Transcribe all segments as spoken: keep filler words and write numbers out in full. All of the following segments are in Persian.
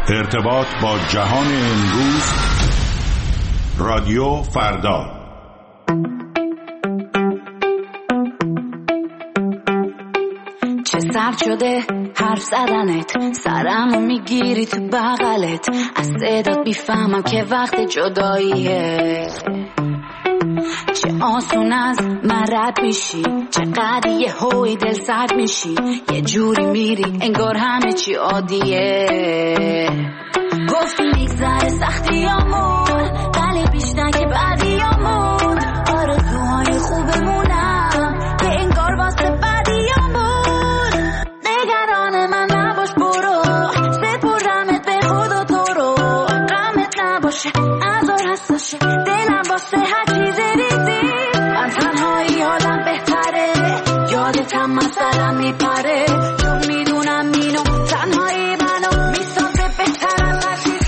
ارتباط با جهان امروز، رادیو فردا. چه سرد شده حرف زدنت، سرمو میگیری تو بغلت، از صدات میفهمم که وقت جداییه. چه آسون از من رد میشی، چقدر یه هوی دل سرد میشی، یه جوری میری انگار همه چی عادیه. گفتی میگذره سختیامون، ولی بیشتر که بعدیامون، آرزوهای خوبمونم که انگار واسه بعدیامون. نگران من نباش برو، سپردمت به خدا تو رو، غمت نباشه ازار حساشه دلم واسه هر چیز ریزی. من تنهایی حالم بهتره، یادتم من سرم میپره، چون میدونم اینو تنهایی منو میسازه بهتر از هر چیزی.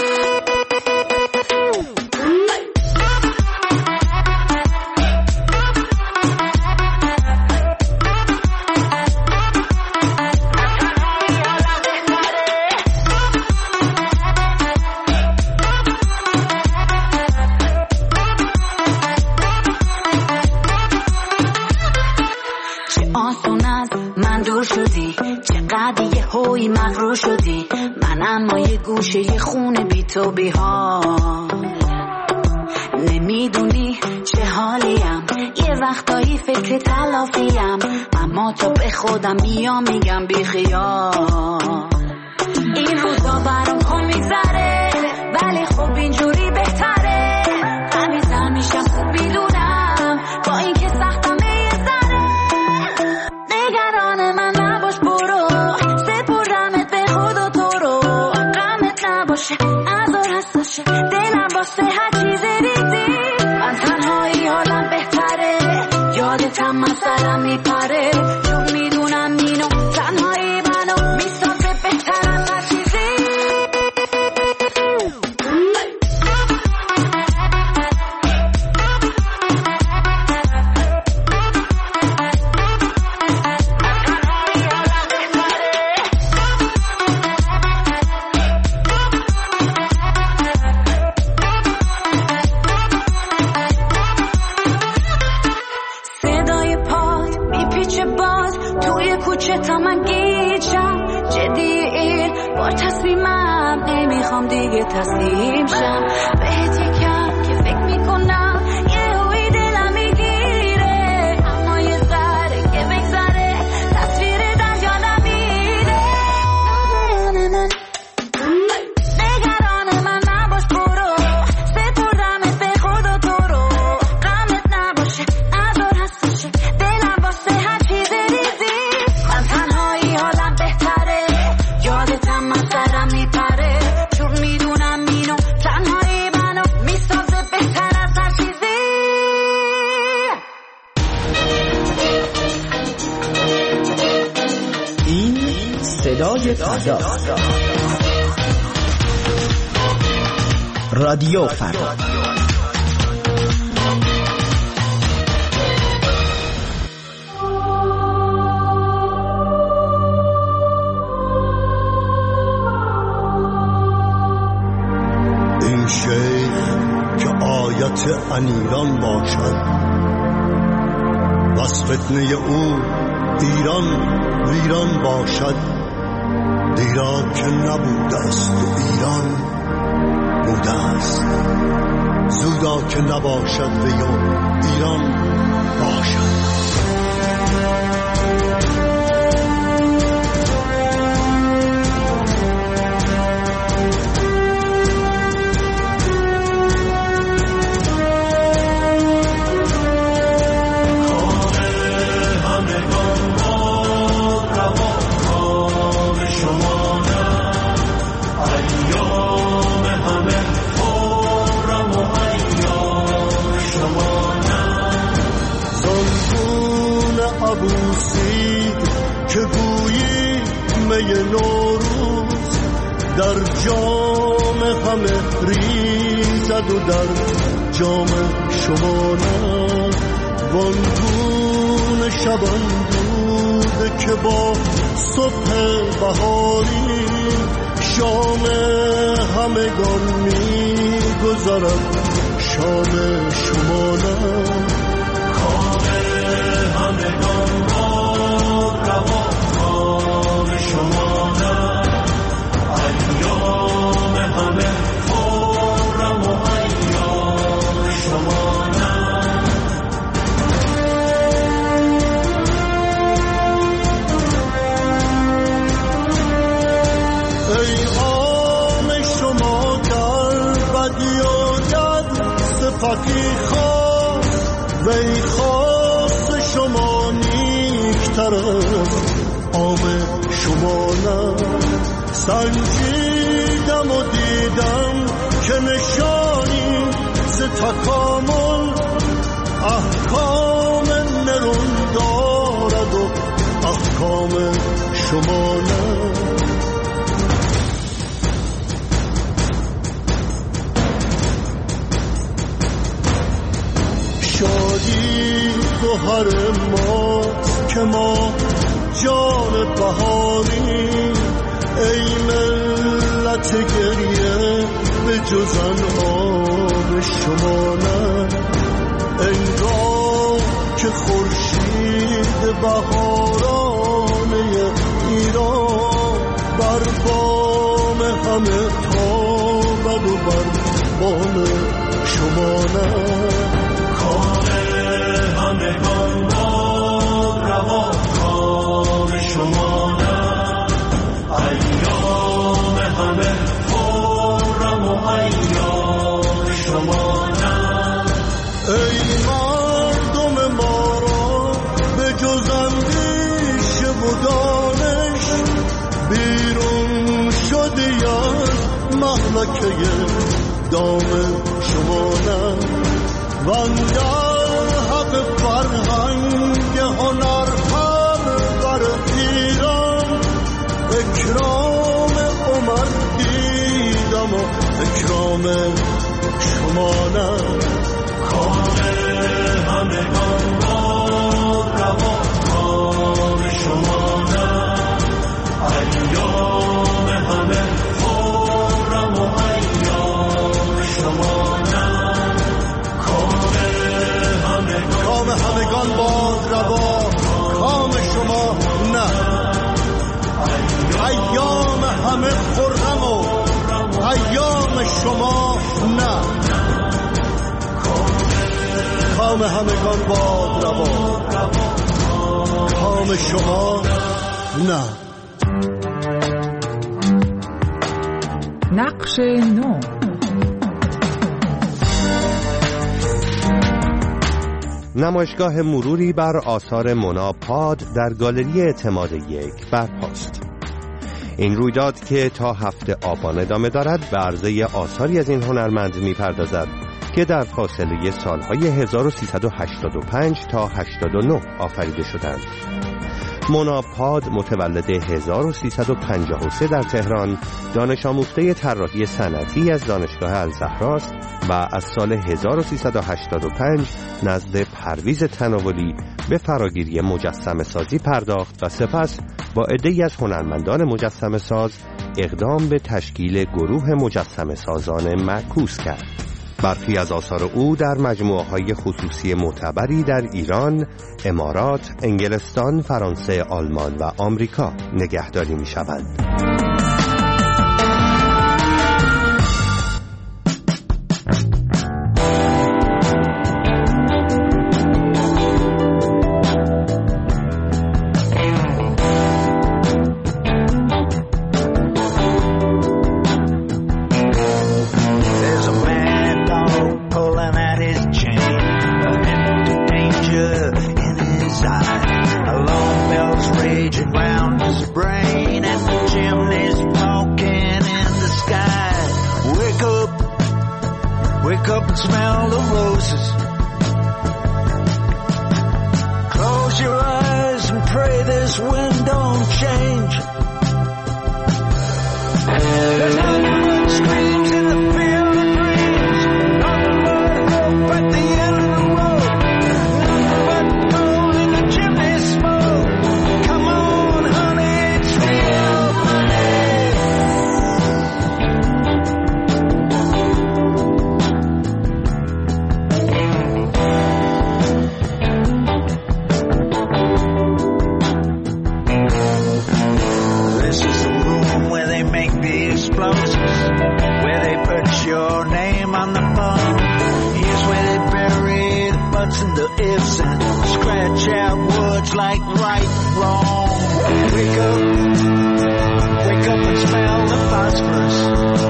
چقدر یه هوی مغرور شدی، من اما یه گوشه یه خونه بی تو بی حال. نمیدونی چه حالیم، یه وقتایی فکر تلافیم، اما تو به خودم میام میگم بی خیال. این روزا برام کن میگذره، ولی خب اینجوری بهتره. قمیزم میشم خوب میدونم، با این که سختم یه ذره. نگران من نباش برو، سپردمت به خدا تو رو، غمت نباشه ازار حساشه دلم واسه هر چیز ریزی. من تنهایی حالم بهتره، یادتم من سرم میپره، چون میدونم اینو تنهایی منو میسازه بهتر از هر چیزی. کوچه تا من گیجم جدی، با تصمیمم نمیخوام دیگه تسلیم شم. بهت یکم که فکر میکنم یه هوی دلم میگیره، اما یه ذره که بگذره تصویر در یادم میره. نگران من نباش برو، سپردمت به خدا تو رو، غمت نباشه ازار حساشه دلم واسه هر چیز ریزی. من تنهایی حالم بهتره، یادتم من سرم میپره، چون میدونم اینو تنهایی منو میسازه بهتر از هر چیزی. این صدای فردا، رادیو فردا. این شیخ که آیت انیران باشد، بس فتنه او ایران ویران باشد. دیرا که نبوده است و ایران بوده است، زودا که نباشد و ایران باشد. که گویی می نوروز در جام همه ریزد و در جام شما نه. وانگون شبان دوده که با صبح بهاری شام همگان میگذرد شام شما نه کام همگان باد روا کام شما نه ایام همه خرم و ایام شما نه ای عام شما در بدی و جد صفتی خواست و ای خواست شما نیکتر عام شما نه سنجیدم و دیدم که نشانی ز تکامل احکام نرون دارد و احکام شما نه شادی گوهر ماست که ما جان بهاری ای ملت گریه به جز انعام شما نه انگار که خورشید بهارانه ایران بر بام همه تابد و بر بام شما نه کام همگان باد روا کام شما نه ایام همه خرم و ایام شما نه ای مردم ما را به جز اندیشه و دانش بیرون شده از مهلکه دام شما نه و اندر حق فرهنگ هنر پرور ایران اکرام عمر دیدم و اکرام شما نه کام همگان باد روا کام شما نه ایام همه خرم و ایام شما نه کام همگان باد روا کام شما نه ایام همه خرم و ایام شما نه کام همگان باد روا کام شما نه نقش نو نمایشگاه مروری بر آثار مونا پاد در گالری اعتماد یک برپاست. این رویداد که تا هفته آبان ادامه دارد به عرضه آثاری از این هنرمند می‌پردازد که در فاصله سالهای هزار و سیصد و هشتاد و پنج تا هشتاد و نه آفریده شدند. مونا پاد متولد هزار و سیصد و پنجاه و سه در تهران، دانش آموخته طراحی صنعتی از دانشگاه الزهراست و از سال هزار و سیصد و هشتاد و پنج نزد پرویز تناولی به فراگیری مجسمه سازی پرداخت و سپس با عده‌ای از هنرمندان مجسمه ساز اقدام به تشکیل گروه مجسمه سازان معکوس کرد. برخی از آثار او در مجموعه‌های خصوصی معتبری در ایران، امارات، انگلستان، فرانسه، آلمان و آمریکا نگهداری می‌شوند. be explosives. Where they put your name on the phone. Here's where they bury the buts and the ifs and scratch out words like right, wrong. Wake up, wake up and smell the phosphorus.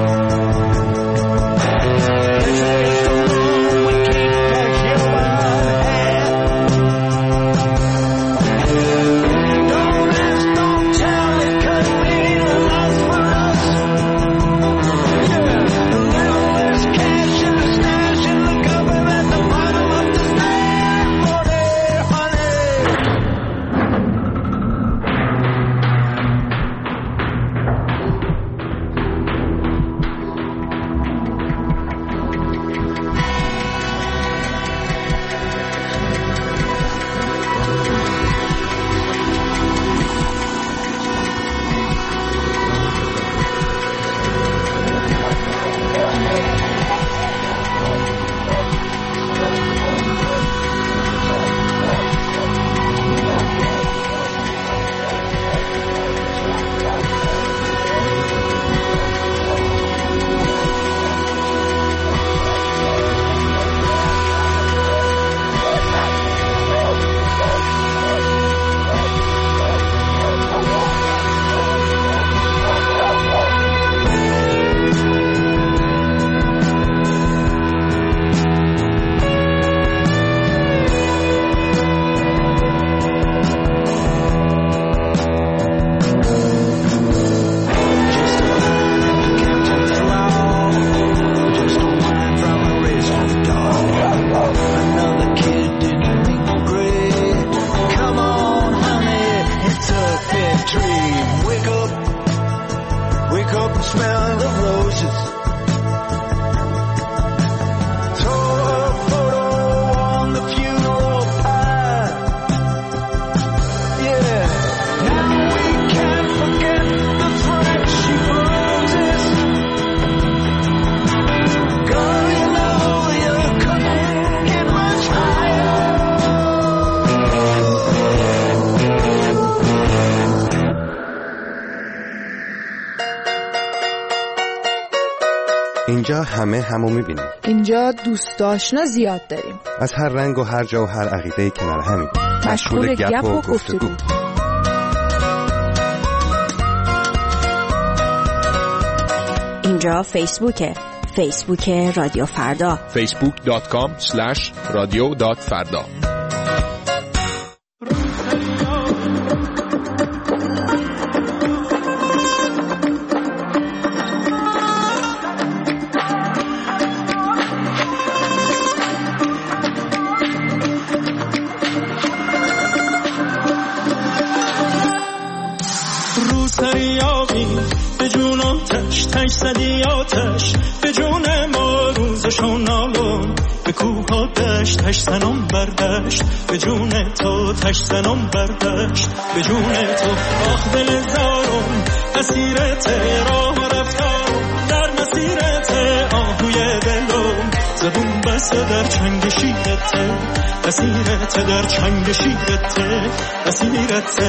اینجا همه همو میبینیم. اینجا دوست آشنا زیاد داریم. از هر رنگ و هر جا و هر عقیده کنار همین. مشغول گپ و گفتگو. اینجا فیسبوکه. فیسبوک رادیو فردا. فیسبوک دات کام اسلش رادیو دات فردا. تش زدی آتش به جون ما روزشون نالون به کوه ها دشت تش زنم بردشت به جون تو تش زنم بردشت به جون تو آخ دل زارم اسیرت راه رفتارم در مسیرت آهوی دلم زبون بسته در چنگ شیرت اسیرت در چنگ شیرت اسیرت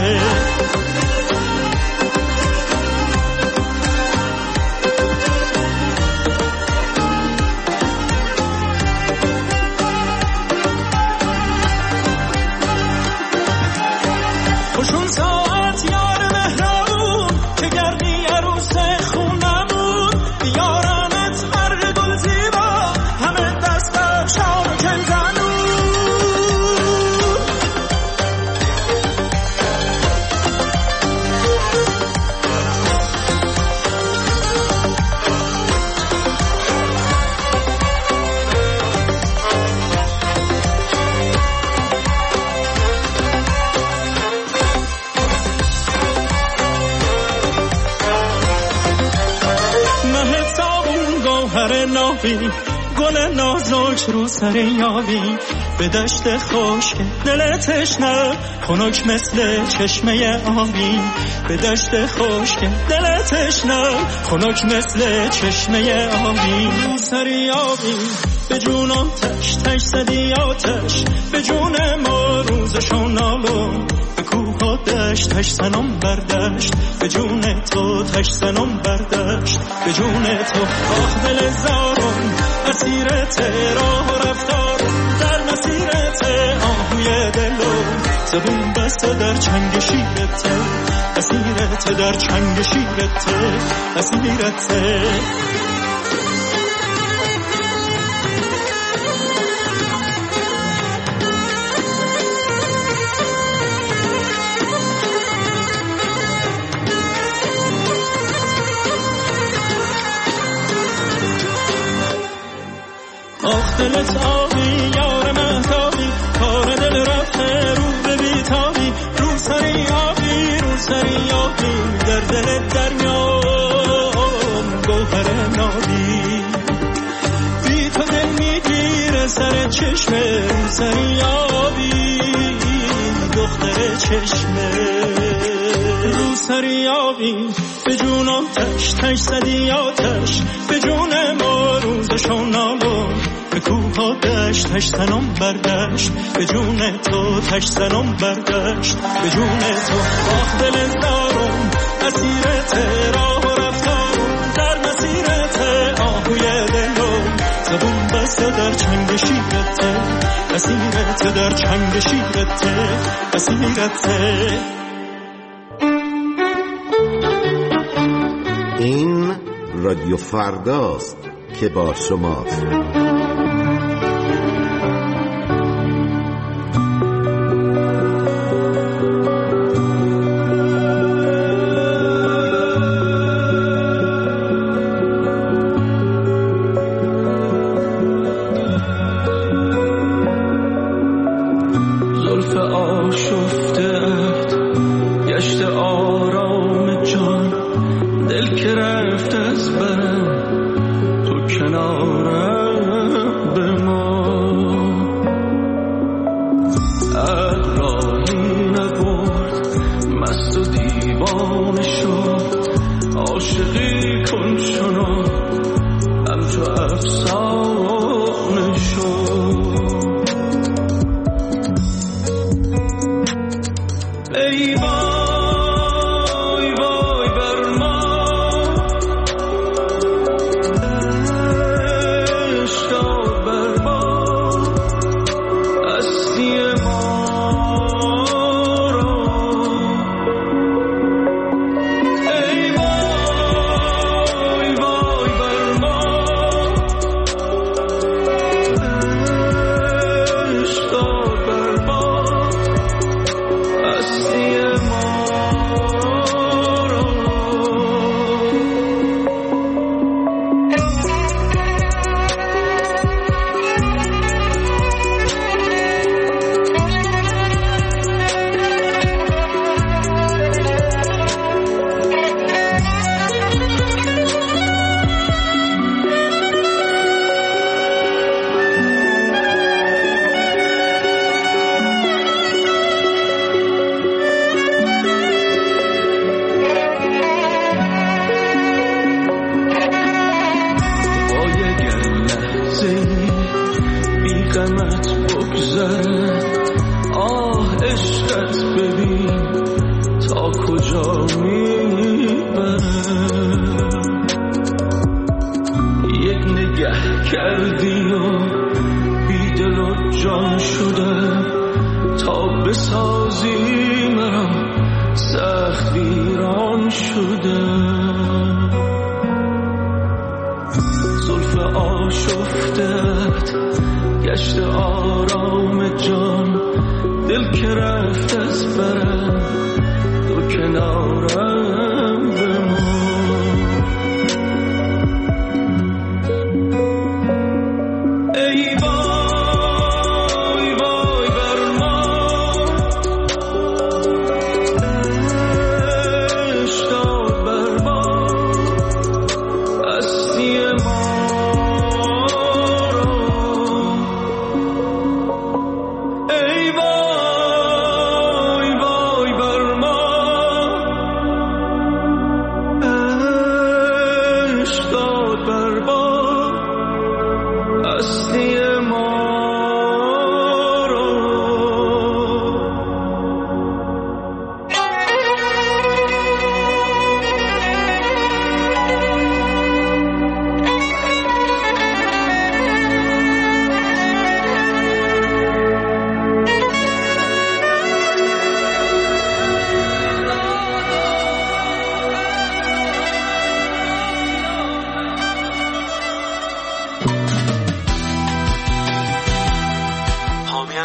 گل نازک رو سر یابی به دشت خشک دل تشنه خنک مثل چشمه آبی به دشت خشک دل تشنه خنک مثل چشمه آبی رو سر یابی به جون آتش تش زدی آتش به جون ما روزشون نالون به کوه ها دشت تش سنم بردشت به جون تو تش سنم بردشت به جون تو آخ دل زارم اسیرت راه و رفتار در مسیرت آهوی دلم زبون بسته در چنگ شیرت اسیرت در چنگ شیرت اسیرت آخ دلت آبی یار مهتابی کار دل رفته رو به بیتابی رو سری آبی رو سری آبی در دل دریام گوهر نابی بی تو دل میگیره سر چشمه رو سری آبی دختر چشمه رو سری آبی به جون آتش تش زدی آتش به جون ما روزشون نالون به کوه ها دشت تش سنم بردشت به جون تو تش سنم بردشت به جون تو آخ دل دارم اسیرت راه و رفتارم در مسیرت آهوی دلم زبون بسته در چنگ شیرت اسیرت در چنگ شیرت اسیرت. این رادیو فرداست که با شماست.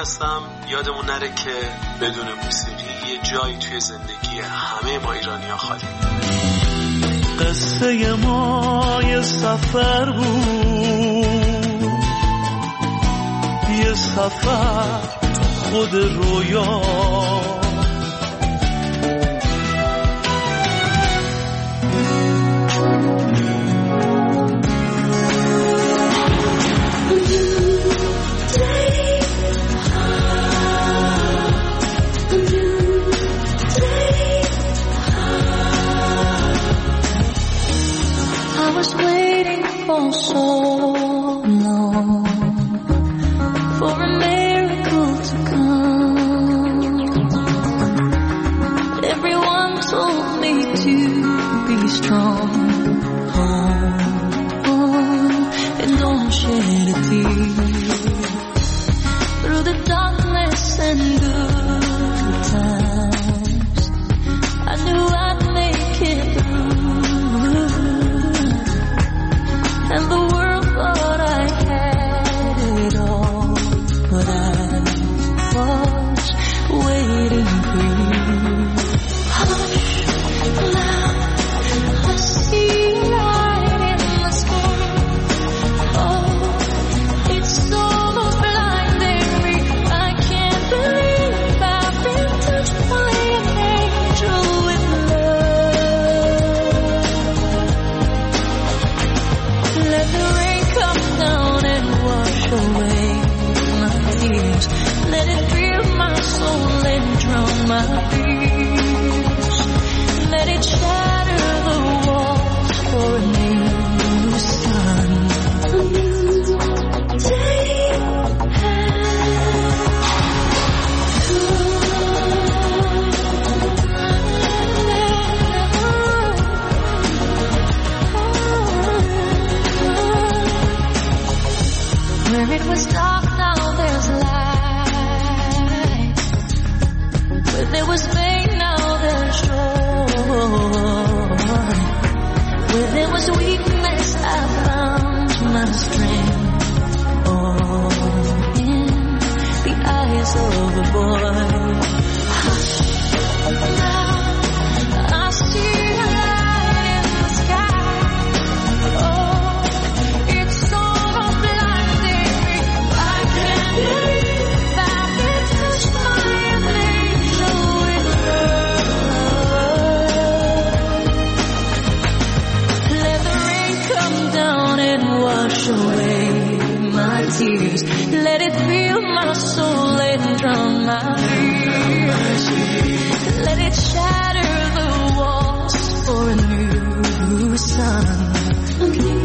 هستم. یادمون نره که بدون موسیقی یه جایی توی زندگی همه ما ایرانی‌ها خالی. قصه ما یه سفر بود، یه سفر خود رویا، for so long for a miracle to come. Everyone told me to be strong, hold on and don't shed a tear. Through the darkness and good times, I knew I'd make it through. And the world thought I had it all, but I was waiting for you. Hush, now I see light in the sky. Oh, it's almost blinding me. I can't believe I've been touched by an angel with love. Let the rain come down and wash away my tears. Let it fill my soul and drown my fears. Let it shatter the walls for a new sun. A new day where it was dark, now there's light. Where there was pain, now there's joy. Where there was weakness, I found my strength. Oh, in the eyes of a boy. Hush, now I see a light in the sky. Oh, it's almost blinding me. I can't believe I've been touched by an angel with love. Let the rain come down and wash away my tears. Let it fill my soul and drown my fears. Let it shatter the walls for a new sun.